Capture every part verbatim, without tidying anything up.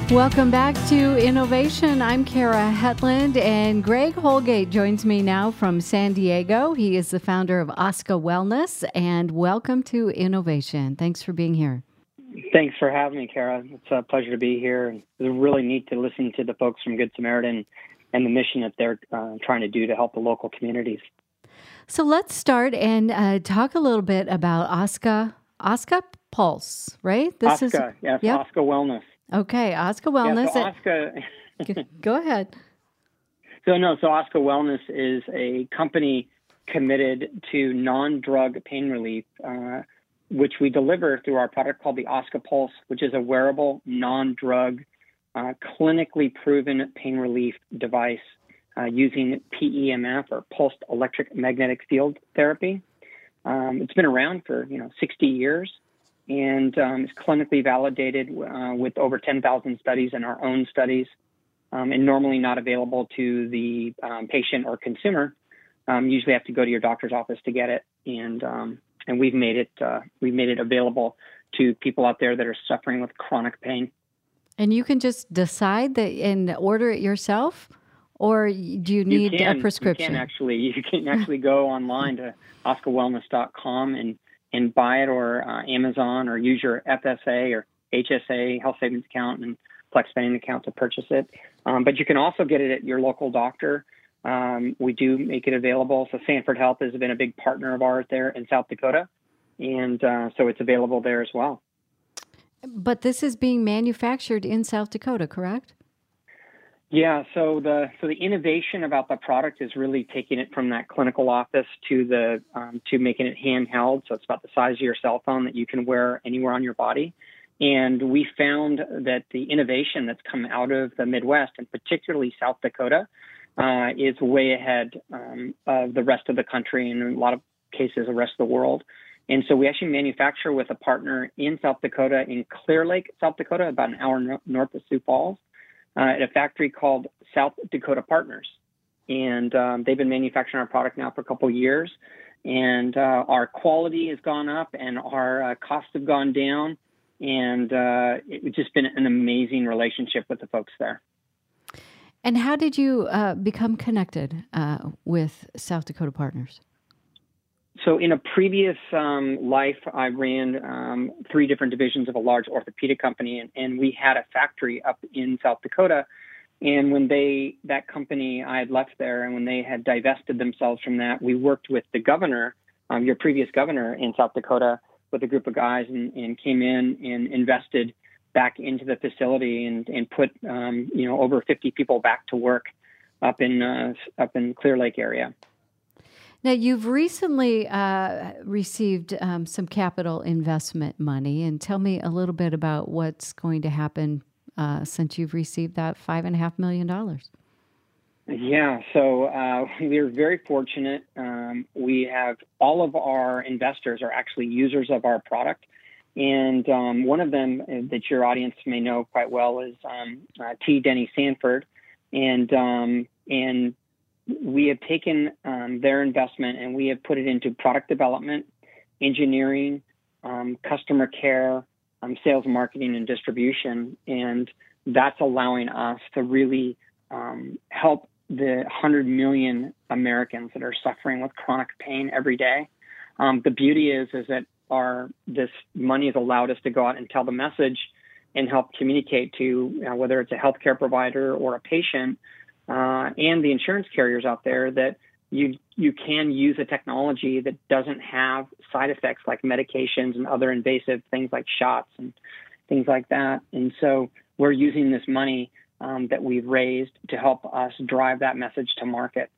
Welcome back to Innovation. I'm Kara Hetland, and Greg Holgate joins me now from San Diego. He is the founder of Osca Wellness, and welcome to Innovation. Thanks for being here. Thanks for having me, Kara. It's a pleasure to be here. It's really neat to listen to the folks from Good Samaritan and the mission that they're uh, trying to do to help the local communities. So let's start and uh, talk a little bit about Osca, Osca Pulse, right? This Osca, is, yes, yep. Osca Wellness. Okay, Osca Wellness. Yeah, so Osca, Go ahead. So no, so Osca Wellness is a company committed to non-drug pain relief, uh, which we deliver through our product called the Osca Pulse, which is a wearable, non-drug, uh, clinically proven pain relief device uh, using P E M F, or pulsed electric magnetic field therapy. Um, it's been around for you know sixty years. And um, it's clinically validated uh, with over ten thousand studies in our own studies, um, and normally not available to the um, patient or consumer. Um, usually have to go to your doctor's office to get it, and um, and we've made it uh, we've made it available to people out there that are suffering with chronic pain. And you can just decide that and order it yourself, or do you need you can, a prescription? You can actually you can actually go online to osca wellness dot com and. and buy it, or uh, Amazon, or use your F S A or H S A health savings account and flex spending account to purchase it. Um, but you can also get it at your local doctor. Um, we do make it available. So Sanford Health has been a big partner of ours there in South Dakota, and uh, so it's available there as well. But this is being manufactured in South Dakota, correct? Yeah, so the so the innovation about the product is really taking it from that clinical office to the um, to making it handheld. So it's about the size of your cell phone that you can wear anywhere on your body. And we found that the innovation that's come out of the Midwest, and particularly South Dakota, uh, is way ahead um, of the rest of the country, and in a lot of cases the rest of the world. And so we actually manufacture with a partner in South Dakota, in Clear Lake, South Dakota, about an hour no- north of Sioux Falls. Uh, at a factory called South Dakota Partners. And um, they've been manufacturing our product now for a couple of years. And uh, our quality has gone up, and our uh, costs have gone down. And uh, it's just been an amazing relationship with the folks there. And how did you uh, become connected uh, with South Dakota Partners? So in a previous um, life, I ran um, three different divisions of a large orthopedic company, and, and we had a factory up in South Dakota. And when they, that company, I had left there, and when they had divested themselves from that, we worked with the governor, um, your previous governor in South Dakota, with a group of guys, and, and came in and invested back into the facility, and, and put um, you know over fifty people back to work up in uh, up in Clear Lake area. Now, you've recently uh, received um, some capital investment money, and tell me a little bit about what's going to happen uh, since you've received that five and a half million dollars. Yeah, so uh, we're very fortunate. Um, we have all of our investors are actually users of our product, and um, one of them that your audience may know quite well is um, uh, T. Denny Sanford, and um, and. We have taken um, their investment and we have put it into product development, engineering, um, customer care, um, sales, marketing, and distribution. And that's allowing us to really um, help the one hundred million Americans that are suffering with chronic pain every day. Um, the beauty is, is that our this money has allowed us to go out and tell the message and help communicate to you know, whether it's a healthcare provider or a patient, Uh, and the insurance carriers out there, that you you can use a technology that doesn't have side effects like medications and other invasive things like shots and things like that. And so we're using this money um, that we've raised to help us drive that message to market.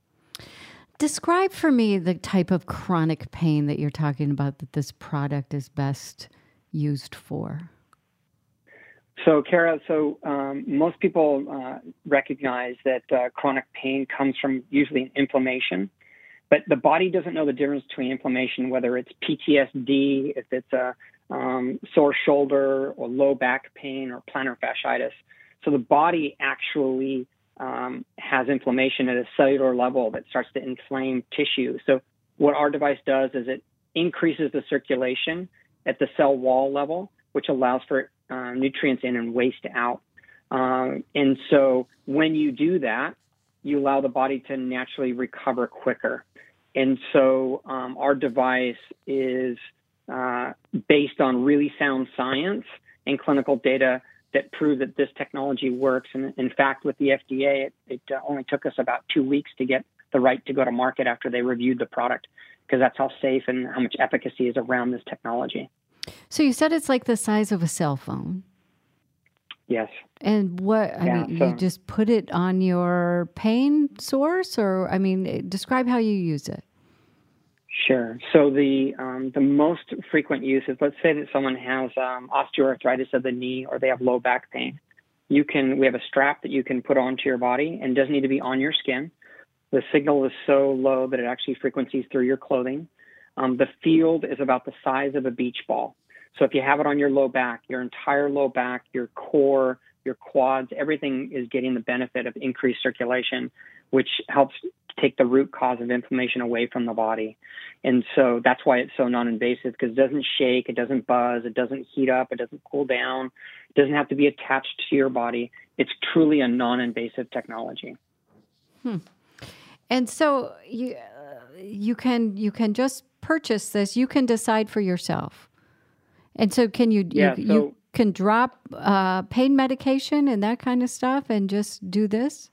Describe for me the type of chronic pain that you're talking about that this product is best used for. So, Kara, so um, most people uh, recognize that uh, chronic pain comes from usually an inflammation, but the body doesn't know the difference between inflammation, whether it's P T S D, if it's a um, sore shoulder or low back pain or plantar fasciitis. So the body actually um, has inflammation at a cellular level that starts to inflame tissue. So what our device does is it increases the circulation at the cell wall level, which allows for uh, nutrients in and waste out. Um, and so when you do that, you allow the body to naturally recover quicker. And so um, our device is uh, based on really sound science and clinical data that prove that this technology works. And in fact, with the F D A, it, it uh, only took us about two weeks to get the right to go to market after they reviewed the product, because that's how safe and how much efficacy is around this technology. So you said it's like the size of a cell phone. Yes. And what, I Yeah, mean, so, you just put it on your pain source, or, I mean, describe how you use it. Sure. So the um, the most frequent use is, let's say that someone has um, osteoarthritis of the knee, or they have low back pain. You can, we have a strap that you can put onto your body, and doesn't need to be on your skin. The signal is so low that it actually frequencies through your clothing. Um, the field is about the size of a beach ball. So if you have it on your low back, your entire low back, your core, your quads, everything is getting the benefit of increased circulation, which helps take the root cause of inflammation away from the body. And so that's why it's so non-invasive, because it doesn't shake, it doesn't buzz, it doesn't heat up, it doesn't cool down, it doesn't have to be attached to your body. It's truly a non-invasive technology. Hmm. And so you uh, you can you can just purchase this. You can decide for yourself. And so can you Yeah, you, so, you can drop uh, pain medication and that kind of stuff and just do this?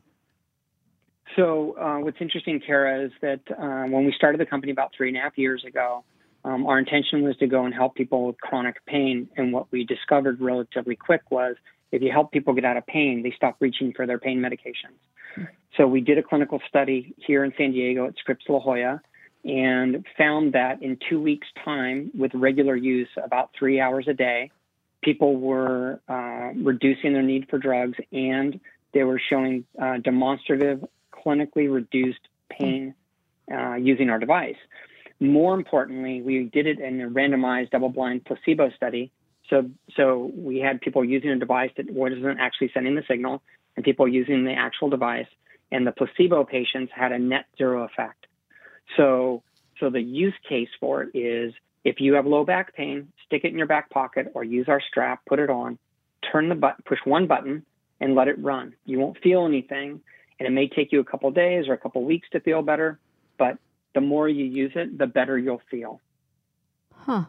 So uh, what's interesting, Kara, is that uh, when we started the company about three and a half years ago, um, our intention was to go and help people with chronic pain. And what we discovered relatively quick was, if you help people get out of pain, they stop reaching for their pain medications. Mm-hmm. So we did a clinical study here in San Diego at Scripps La Jolla, and found that in two weeks' time, with regular use, about three hours a day, people were uh, reducing their need for drugs, and they were showing uh, demonstrative, clinically reduced pain uh, using our device. More importantly, we did it in a randomized double-blind placebo study. So, so we had people using a device that wasn't actually sending the signal, and people using the actual device, and the placebo patients had a net zero effect. So, so the use case for it is, if you have low back pain, stick it in your back pocket or use our strap, put it on, turn the button, push one button, and let it run. You won't feel anything, and it may take you a couple of days or a couple of weeks to feel better, but the more you use it, the better you'll feel. Huh.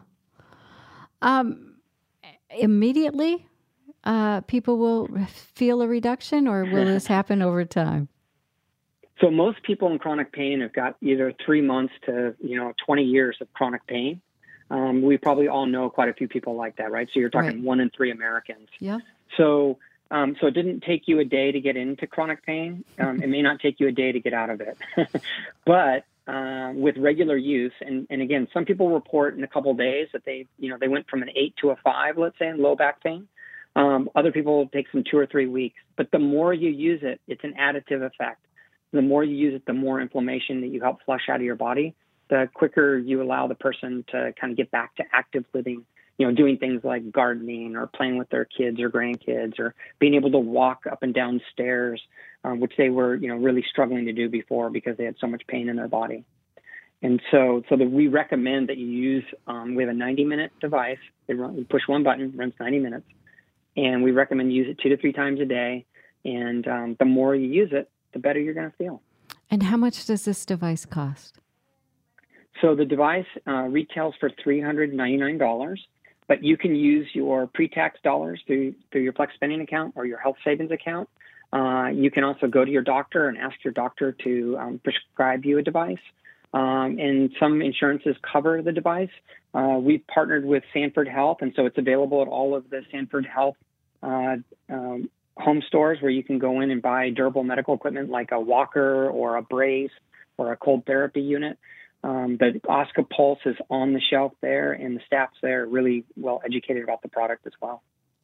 Um, immediately, uh, people will feel a reduction, or will this happen over time? So most people in chronic pain have got either three months to, you know, twenty years of chronic pain. Um, we probably all know quite a few people like that, right? So you're talking right. one in three Americans. Yeah. So, um, so it didn't take you a day to get into chronic pain. Um, it may not take you a day to get out of it, but uh, with regular use, and, and again, some people report in a couple of days that they, you know, they went from an eight to a five, let's say, in low back pain. Um, other people take some two or three weeks. But the more you use it, it's an additive effect. The more you use it, the more inflammation that you help flush out of your body, the quicker you allow the person to kind of get back to active living, you know, doing things like gardening or playing with their kids or grandkids, or being able to walk up and down stairs, um, which they were, you know, really struggling to do before because they had so much pain in their body. And so, so that we recommend that you use, um, we have a ninety minute device. They run, you push one button, runs ninety minutes. And we recommend you use it two to three times a day. And um, the more you use it, the better you're going to feel. And how much does this device cost? So the device uh, retails for three hundred ninety-nine dollars, but you can use your pre-tax dollars through through your Flex Spending account or your health savings account. Uh, you can also go to your doctor and ask your doctor to um, prescribe you a device. Um, and some insurances cover the device. Uh, we've partnered with Sanford Health, and so it's available at all of the Sanford Health uh, um, home stores, where you can go in and buy durable medical equipment like a walker or a brace or a cold therapy unit. Um, the Oscar Pulse is on the shelf there, and the staff's there are really well educated about the product as well.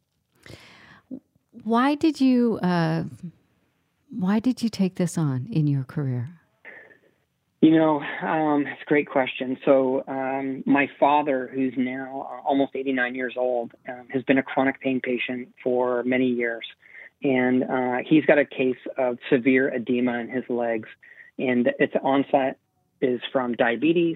Why did you uh, why did you take this on in your career? You know, um, it's a great question. So um, my father, who's now uh, almost eighty-nine years old, um, has been a chronic pain patient for many years. And uh, he's got a case of severe edema in his legs. And its onset is from diabetes,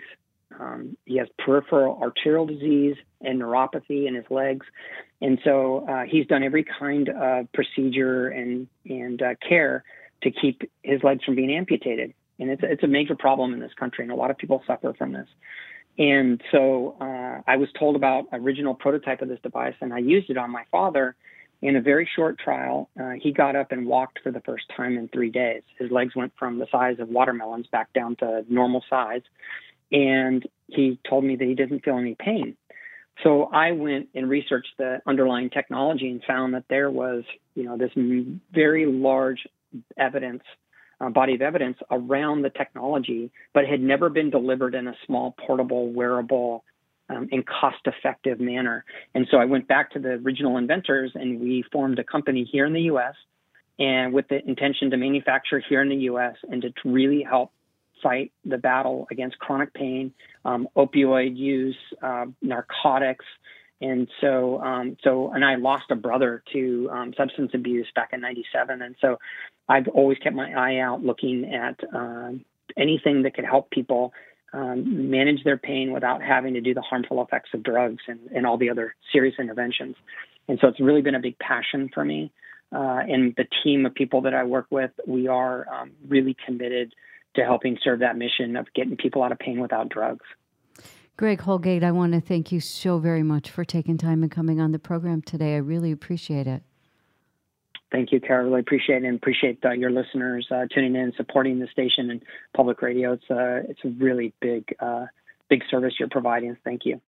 Um, he has peripheral arterial disease and neuropathy in his legs. And so uh, he's done every kind of procedure and, and uh, care to keep his legs from being amputated. And it's, it's a major problem in this country, and a lot of people suffer from this. And so uh, I was told about original prototype of this device, and I used it on my father. In a very short trial, uh, he got up and walked for the first time in three days. His legs went from the size of watermelons back down to normal size. And he told me that he didn't feel any pain. So I went and researched the underlying technology and found that there was, you know, this very large evidence, uh, body of evidence around the technology, but it had never been delivered in a small, portable, wearable, um, and cost-effective manner. And so I went back to the original inventors, and we formed a company here in the U S, and with the intention to manufacture here in the U S and to really help fight the battle against chronic pain, um, opioid use, uh, narcotics. And so, um, so, and I lost a brother to um, substance abuse back in ninety-seven. And so I've always kept my eye out looking at um, anything that could help people um, manage their pain without having to do the harmful effects of drugs and, and all the other serious interventions. And so it's really been a big passion for me. Uh, and the team of people that I work with, we are um, really committed to helping serve that mission of getting people out of pain without drugs. Greg Holgate, I want to thank you so very much for taking time and coming on the program today. I really appreciate it. Thank you, Kara. Really appreciate it, and appreciate uh, your listeners uh, tuning in, supporting the station and public radio. It's uh, it's a really big, uh, big service you're providing. Thank you.